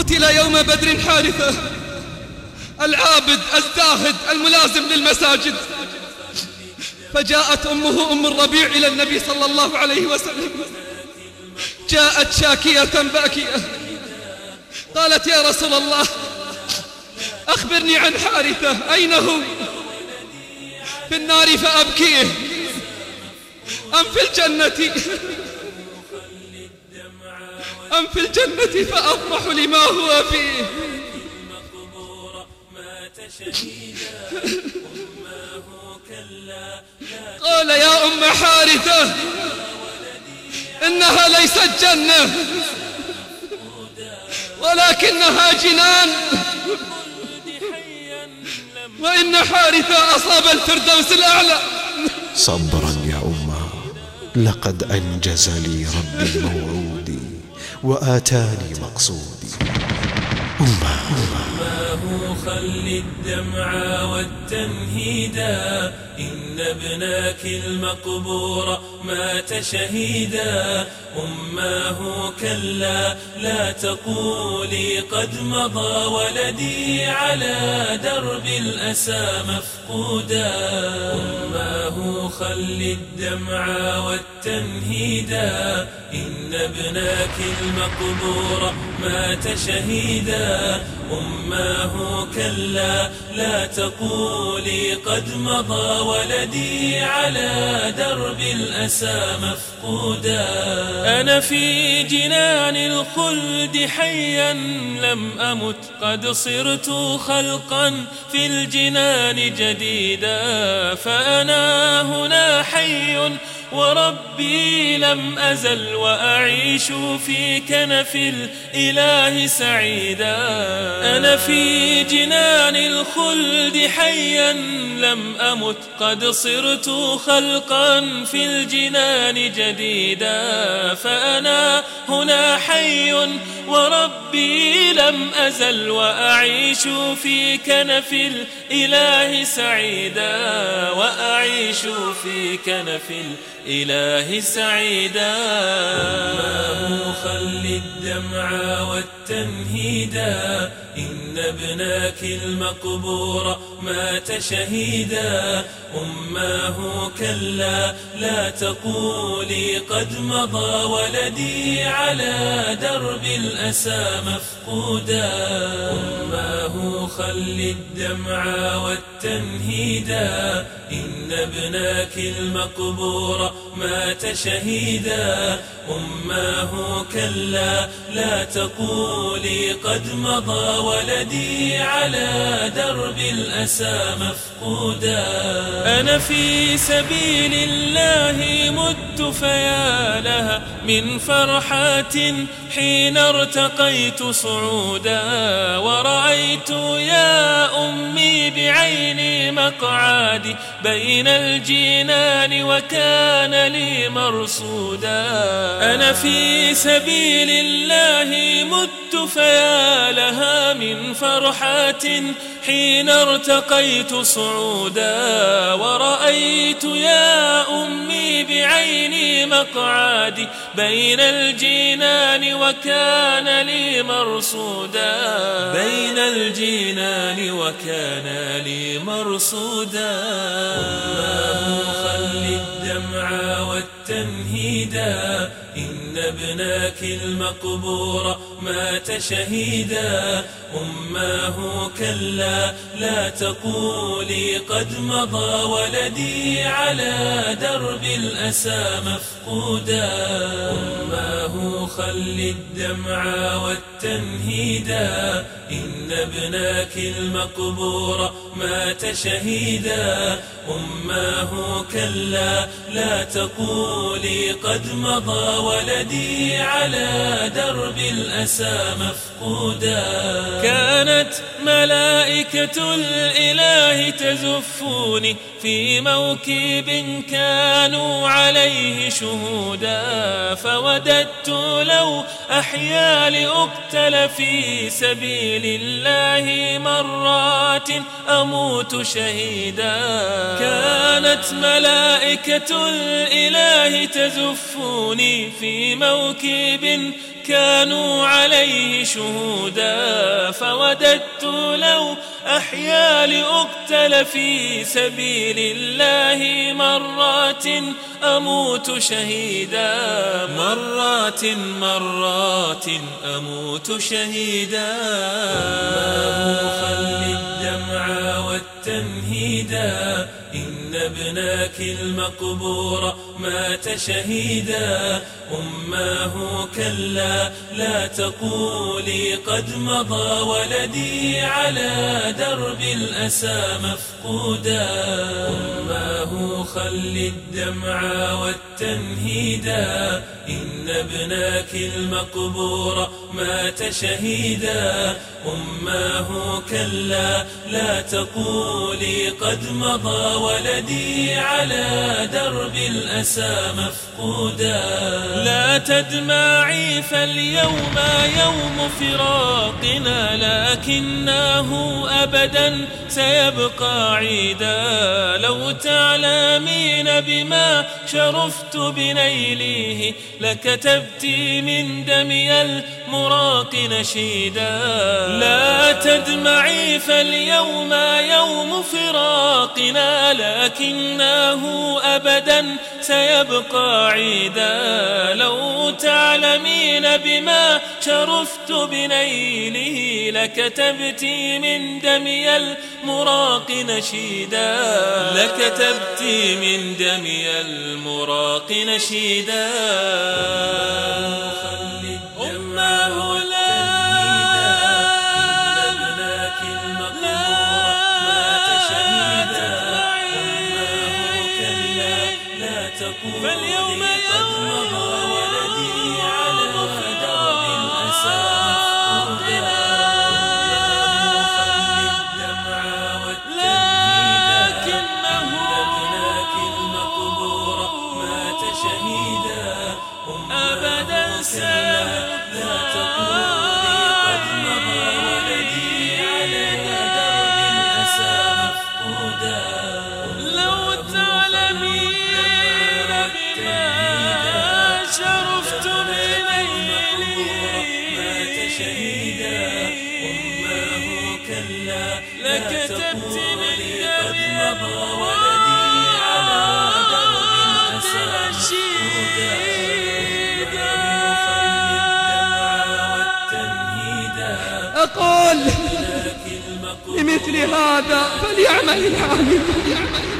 قتل يوم بدر حارثة العابد الزاهد الملازم للمساجد. فجاءت أمه أم الربيع إلى النبي صلى الله عليه وسلم، جاءت شاكية باكية، قالت: يا رسول الله، أخبرني عن حارثة، أين هو؟ في النار فأبكيه أم في الجنة؟ أم في الجنة فأفرح لما هو فيه؟ قال: يا أم حارثة، إنها ليست جنة ولكنها جنان، وإن حارثة أصاب الفردوس الأعلى. صبرا يا أمه، لقد أنجز لي ربي موعودي وآتاني مقصودي. أماه خل الدمع والتنهيدا، إن ابناك المقبور مات شهيدا. أماه كلا لا تقولي قد مضى ولدي على درب الأسى مفقودا. أماه خل الدمع والتنهيدا، إن ابناك المقبور مات شهيدا. أماه كلا لا تقولي قد مضى ولدي على درب الأسى مفقودا. أنا في جنان الخلد حيا لم أمت، قد صرت خلقا في الجنان جديدا. فأنا هنا حي وربي لم أزل، وأعيش في كنف الإله سعيدا. أنا في جنان الخلد حيا لم أمت، قد صرت خلقا في الجنان جديدا. فأنا هنا حي وربي لم أزل، وأعيش في كنف الإله سعيدا. وأعيش في كنف الإله سعيدا. أماه خل الدمع والتنهيدا، إن ابناك المقبور مات شهيدا. أماه كلا لا تقولي قد مضى ولدي على درب الأسى مفقودا. أماه خل الدمع والتنهيدا، إن ابناك المقبور مات شهيدا. أماه كلا لا تقولي قد مضى ولدي على درب الأسى مفقودا. أنا في سبيل الله مت، فيا لها من فرحات حين ارتقيت صعودا. ورأيت يا أمي بعيني مقعدي بين الجنان وكان لي مرصودا. أنا في سبيل الله مت، فيا لها من فرحات حين ارتقيت صعودا. ورأيت يا أمي بعيني مقعدي بين الجنان وكان لي مرصودا. بين الجنان وكان لي مرصودا. أماه خل الدمع والتنهيدا، إن ابناك المقبور مات شهيدا. أماه كلا لا تقولي قد مضى ولدي على درب الأسى مفقودا. أماه خل الدمع والتنهيدا، إن ابناك المقبور مات شهيدا. أماه كلا لا تقولي قد مضى ولدي على درب الأسى مفقودا. كانت ملائكة الإله تزفوني في موكب كانوا عليه شهودا، فوددت لو أحيا لأقتل في سبيل الله مرات أموت شهيدا. كانت ملائكة الإله تزفوني في موكب كانوا عليه شهودا، فوددت لو أحيا لأقتل في سبيل الله مرات أموت شهيدا. مرات أموت شهيدا. خل الدمع والتنهيدا، إن ابناك المقبور مات شهيدا. أماه كلا لا تقولي قد مضى ولدي على درب الأسى مفقودا. أماه خل الدمع والتنهيدا، إن ابناك المقبور مات شهيدا. أماه كلا لا تقولي قد مضى ولدي على درب الأسى مفقودا. لا تدمعي فاليوم يوم فراقنا، لكنه أبدا سيبقى عيدا. لو تعلمين بما شرفت بنيله لكتبت من دمي المراق نشيدا. لا تدمعي فاليوم يوم فراقنا، لكنه أبدا سيبقى عيدا. لو تعلمين بما شرفت بنيله لكتبت من دمي المراق نشيدا. لكتبت من دمي المراق نشيدا. أماه فاليوم قد مضى ولدي على درب الأسى مفقودا. خل الدمع والتنهيدا، ابناك المقبور مات شهيدا. أبدا لا تقولي قد مضى ولدي على درب الأسى مفقودا. لو تعلمين شرفت بنيله مات شهيدا. أماه كلا لكتبت من دمي ولدي على درب الأسى مفقودا. أقول لمثل هذا فليعمل العامل.